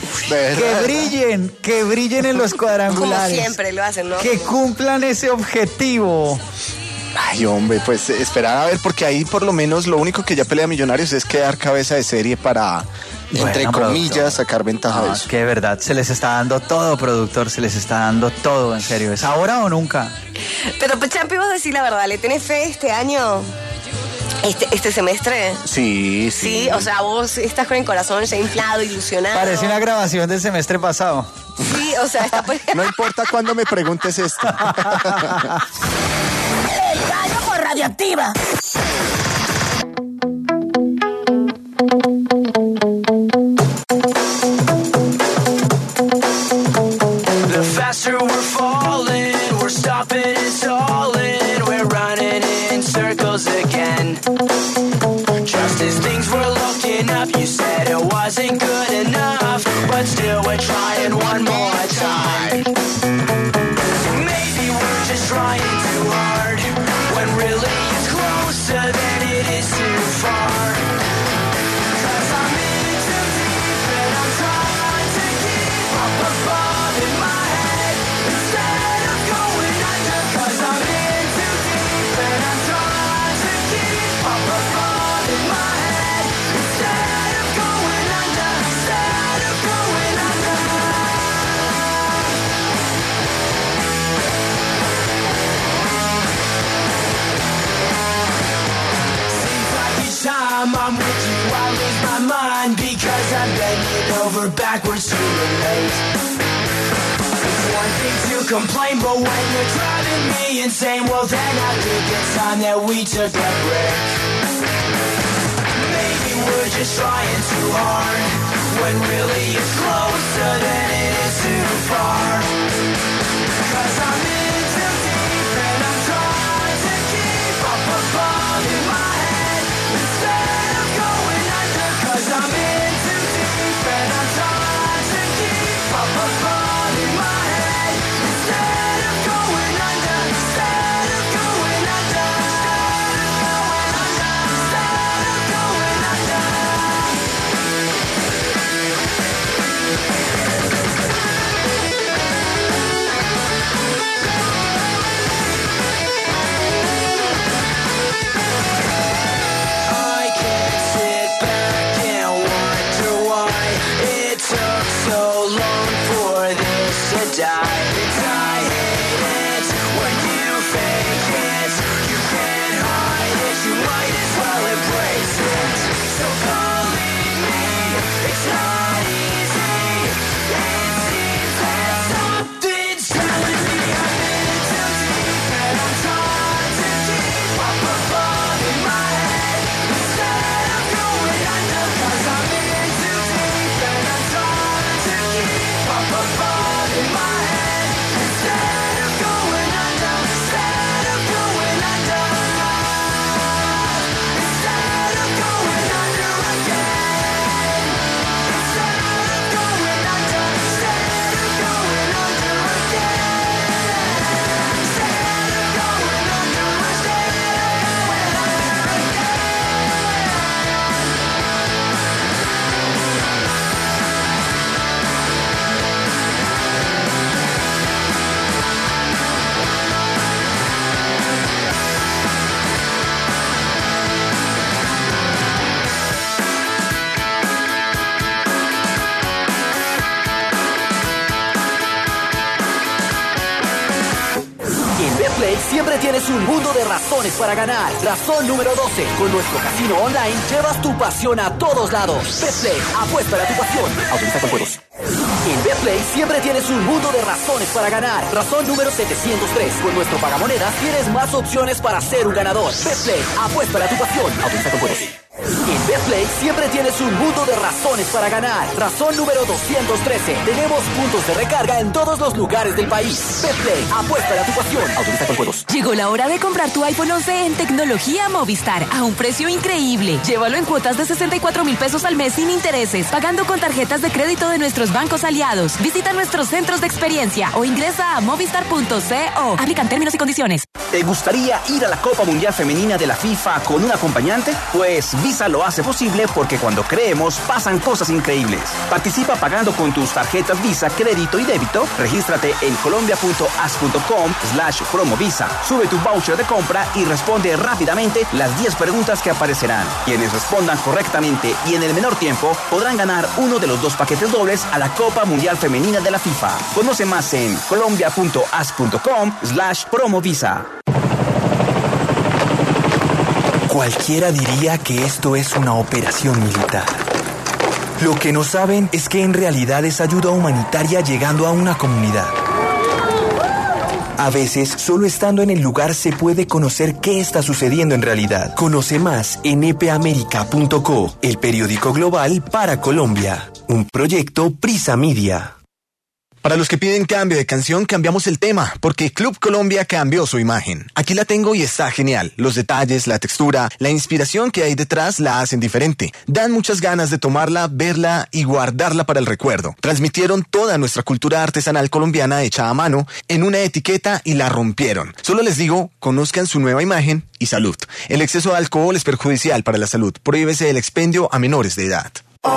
Que brillen en los cuadrangulares. Como siempre lo hacen, ¿no? Que cumplan ese objetivo. Ay, hombre, pues esperar a ver, porque ahí por lo menos lo único que ya pelea Millonarios es quedar cabeza de serie para, entre comillas, productor, sacar ventaja de eso. Que de verdad se les está dando todo, productor, se les está dando todo, en serio. ¿Es ahora o nunca? Pero, Champi, vos decís la verdad, ¿le tenés fe este año? ¿Este semestre? Sí. Sí, o sea, vos estás con el corazón ya inflado, ilusionado. Parece una grabación del semestre pasado. Sí, o sea, está... No importa cuándo me preguntes esto. El gallo por Radioactiva. The faster we're falling, we're stopping and stalling, we're running in circles again. Just as things were looking up, you said it wasn't good enough, but still we're trying one more time. Maybe we're just trying too hard, when really it's closer than it is too far. 'Cause I'm in too deep and I'm trying to keep up above in my head instead of going under. 'Cause I'm in too deep and I'm trying to keep up above in my head instead of going under. Instead of going under. Seems like each time I'm with you, I lose my mind because I'm bending over backwards to relate. It's one thing to complain, but when you're driving me insane, well then I think it's time that we took a break. Maybe we're just trying too hard, when really it's closer than it is too far. 'Cause I'm in too deep and I'm trying to keep up above in my head instead of going under. 'Cause I'm in too deep and I'm trying to keep up above in my head instead of going under. Instead of going under. Instead of going under. I can't sit back and wonder why it took so long for this to die. I hate it when you fake it. You can't hide it. You might as well embrace it. So believe me, it's not easy. It seems that something's telling me I'm in too deep and I'm trying to keep up above in my head instead of going under. 'Cause I'm in too deep and I'm trying to keep up above in my head instead of going under. Instead of going under. Instead of going under again. Instead of going under. Instead of going under again. Instead of going under. Instead En Betplay siempre tienes un mundo de razones para ganar. Razón número 12. Con nuestro casino online llevas tu pasión a todos lados. Betplay, apuesta a tu pasión. Autoriza con juegos. En Betplay siempre tienes un mundo de razones para ganar. Razón número 703. Con nuestro pagamonedas tienes más opciones para ser un ganador. Betplay, apuesta a tu pasión. Autoriza con juegos. En Betplay siempre tienes un mundo de razones para ganar. Razón número 213. Tenemos puntos de recarga en todos los lugares del país. Betplay, apuesta a tu pasión. Autoriza con juegos. Llegó la hora de comprar tu iPhone 11 en Tecnología Movistar a un precio increíble. Llévalo en cuotas de 64,000 pesos al mes sin intereses, pagando con tarjetas de crédito de nuestros bancos aliados. Visita nuestros centros de experiencia o ingresa a movistar.co. Aplican términos y condiciones. ¿Te gustaría ir a la Copa Mundial Femenina de la FIFA con un acompañante? Pues Visa lo hace posible porque cuando creemos pasan cosas increíbles. Participa pagando con tus tarjetas Visa, crédito y débito. Regístrate en colombia.as.com/promovisa. Sube tu voucher de compra y responde rápidamente las 10 preguntas que aparecerán. Quienes respondan correctamente y en el menor tiempo podrán ganar uno de los 2 paquetes dobles a la Copa Mundial Femenina de la FIFA. Conoce más en colombia.as.com/promovisa. Cualquiera diría que esto es una operación militar. Lo que no saben es que en realidad es ayuda humanitaria llegando a una comunidad. A veces, solo estando en el lugar se puede conocer qué está sucediendo en realidad. Conoce más en epeamerica.co, el periódico global para Colombia. Un proyecto Prisa Media. Para los que piden cambio de canción, cambiamos el tema, porque Club Colombia cambió su imagen. Aquí la tengo y está genial. Los detalles, la textura, la inspiración que hay detrás la hacen diferente. Dan muchas ganas de tomarla, verla y guardarla para el recuerdo. Transmitieron toda nuestra cultura artesanal colombiana hecha a mano en una etiqueta y la rompieron. Solo les digo, conozcan su nueva imagen y salud. El exceso de alcohol es perjudicial para la salud. Prohíbese el expendio a menores de edad.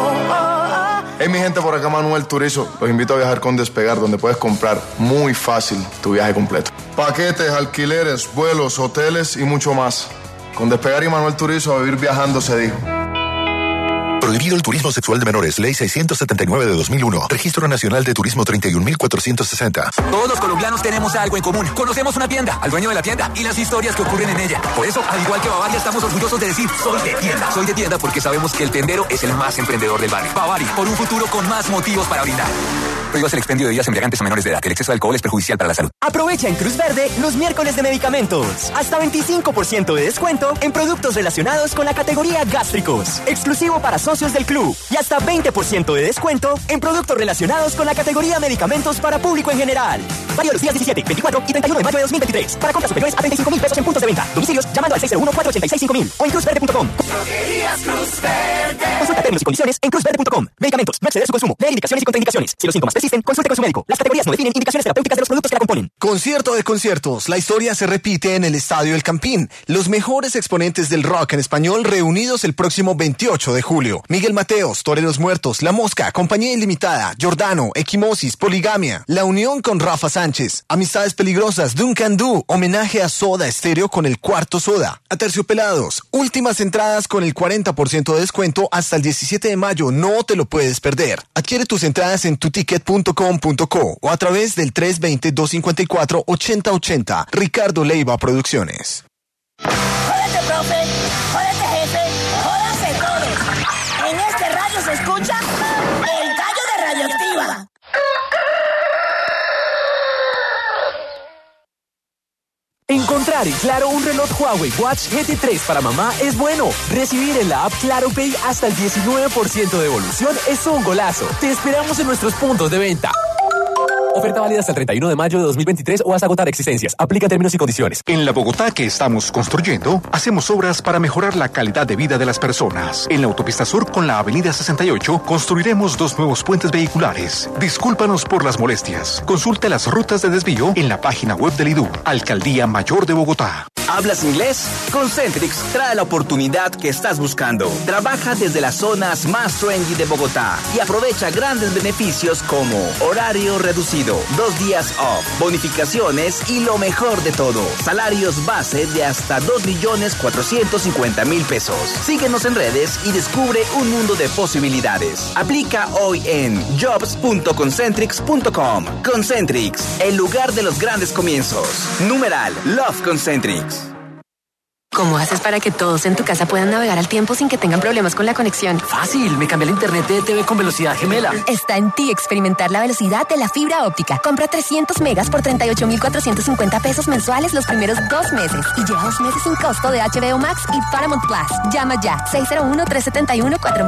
Hey mi gente, por acá Manuel Turizo. Los invito a viajar con Despegar, donde puedes comprar muy fácil tu viaje completo. Paquetes, alquileres, vuelos, hoteles y mucho más. Con Despegar y Manuel Turizo, a vivir viajando se dijo. Prohibido el turismo sexual de menores. Ley 679 de 2001. Registro Nacional de Turismo 31.460. Todos los colombianos tenemos algo en común. Conocemos una tienda, al dueño de la tienda y las historias que ocurren en ella. Por eso, al igual que Bavaria, estamos orgullosos de decir soy de tienda. Soy de tienda porque sabemos que el tendero es el más emprendedor del barrio. Bavaria, por un futuro con más motivos para brindar. Prohíbas el expendio de bebidas embriagantes a menores de edad. El exceso de alcohol es perjudicial para la salud. Aprovecha en Cruz Verde los miércoles de medicamentos. Hasta 25% de descuento en productos relacionados con la categoría gástricos. Exclusivo para socios del club. Y hasta 20% de descuento en productos relacionados con la categoría medicamentos para público en general. Válido los días 17, 24 y 31 de mayo de 2023. Para compras superiores a 35.000 pesos en puntos de venta. Domicilios llamando al 601-486-5000 o en cruzverde.com. Droguerías Cruz Verde. Consulta términos y condiciones en cruzverde.com. Medicamentos. No exceder su consumo. Leer indicaciones y contraindicaciones. Si los síntomas persisten, consulte con su médico. Las categorías no definen indicaciones terapéuticas de los productos que la componen. Concierto de conciertos. La historia se repite en el Estadio El Campín. Los mejores exponentes del rock en español reunidos el próximo 28 de julio. Miguel Mateos, Toreros Muertos, La Mosca, Compañía Ilimitada, Giordano, Equimosis, Poligamia, La Unión con Rafa Sánchez, Amistades Peligrosas, Duncan Du, homenaje a Soda Stereo con el Cuarto Soda, Aterciopelados, últimas entradas con el 40% de descuento hasta el 17 de mayo. No te lo puedes perder. Adquiere tus entradas en tuticket.com.co o a través del 320-254-8080. Ricardo Leiva Producciones. Jódete, profe. Jódete, jefe. Jódanse todos. En este radio se escucha el gallo de Radioactiva. Encontrar en Claro un reloj Huawei Watch GT3 para mamá es bueno. Recibir en la app Claro Pay hasta el 19% de devolución es un golazo. Te esperamos en nuestros puntos de venta. Oferta válida hasta el 31 de mayo de 2023 o hasta agotar existencias. Aplica términos y condiciones. En la Bogotá que estamos construyendo, hacemos obras para mejorar la calidad de vida de las personas. En la autopista sur con la avenida 68, construiremos 2 nuevos puentes vehiculares. Discúlpanos por las molestias. Consulte las rutas de desvío en la página web del IDU. Alcaldía Mayor de Bogotá. ¿Hablas inglés? Concentrix trae la oportunidad que estás buscando. Trabaja desde las zonas más trendy de Bogotá y aprovecha grandes beneficios como horario reducido, 2 días off, bonificaciones y lo mejor de todo, salarios base de hasta 2.450.000 pesos. Síguenos en redes y descubre un mundo de posibilidades. Aplica hoy en jobs.concentrix.com. Concentrix, el lugar de los grandes comienzos. Numeral Love Concentrix. ¿Cómo haces para que todos en tu casa puedan navegar al tiempo sin que tengan problemas con la conexión? Fácil, me cambié el internet de TV con velocidad gemela. Está en ti experimentar la velocidad de la fibra óptica. Compra 300 megas por 38.450 pesos mensuales los primeros 2 meses y lleva 2 meses sin costo de HBO Max y Paramount Plus. Llama ya, 601-371-4000.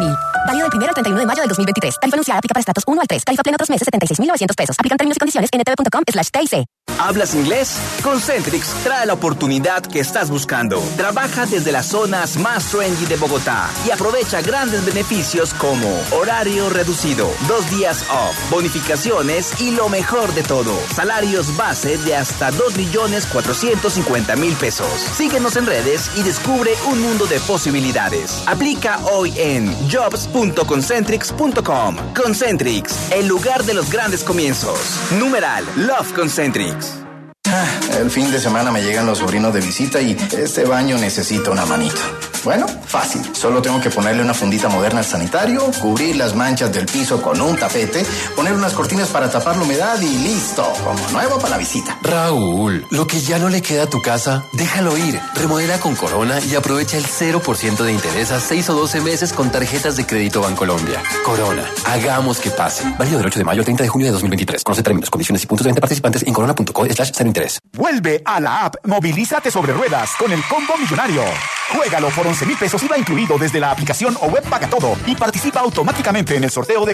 Válido del 1 al 31 de mayo del 2023. Tarifa anunciada aplica para estratos 1 al 3. Tarifa plena otros meses 76.900 pesos. Aplican términos y condiciones en ntv.com/TIC. ¿Hablas inglés? Concentrix trae la oportunidad que estás buscando. Trabaja desde las zonas más trendy de Bogotá y aprovecha grandes beneficios como horario reducido, 2 días off, bonificaciones y lo mejor de todo, salarios base de hasta 2.450.000 pesos. Síguenos en redes y descubre un mundo de posibilidades. Aplica hoy en jobs.concentrix.com. Concentrix, el lugar de los grandes comienzos. Numeral Love Concentrix. El fin de semana me llegan los sobrinos de visita y este baño necesita una manito. Bueno, fácil. Solo tengo que ponerle una fundita moderna al sanitario, cubrir las manchas del piso con un tapete, poner unas cortinas para tapar la humedad y listo, como nuevo para la visita. Raúl, lo que ya no le queda a tu casa, déjalo ir. Remodela con Corona y aprovecha el 0% de interés a 6 o 12 meses con tarjetas de crédito Bancolombia. Corona, hagamos que pase. Válido del 8 de mayo al 30 de junio de 2023. Conoce términos, condiciones y puntos de venta participantes en corona.co/cero interés. Vuelve a la app Movilízate sobre ruedas con el combo millonario. Juégalo por 11.000 pesos IVA incluido desde la aplicación o web Paga Todo y participa automáticamente en el sorteo de